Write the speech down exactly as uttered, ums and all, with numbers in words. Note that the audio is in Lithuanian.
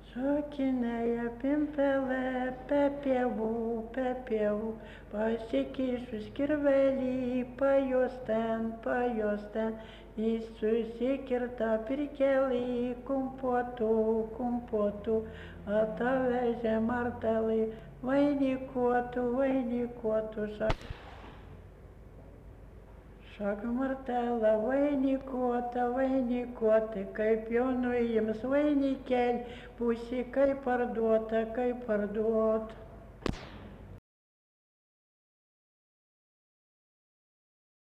Šokinėja pimpelė, pe pievų, pe pievų, pasikišus kirvelį, pajos ten, pajos ten, jis susikirta pirkelį, kumpuotų, kumpuotų, atavežė martelį, vainikuotų, vainikuotų, šak. Šaka martelą vainikuota, vainikuota, kaip jo nuims vainikėlį, pusė kaip parduota, kaip parduota.